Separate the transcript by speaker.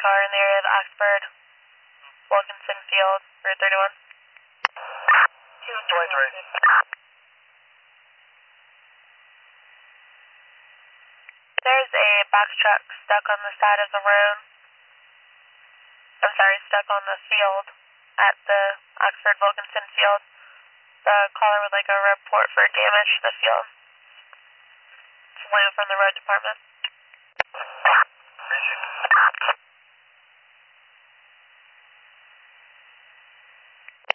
Speaker 1: car in the area of Oxford, Wilkinson Field, Route 31.
Speaker 2: 23.
Speaker 1: There's a box truck stuck on the side of the road. Stuck on the field at the Oxford Wilkinson Field. The caller would like a report for damage to the field. It's Lou from the road department.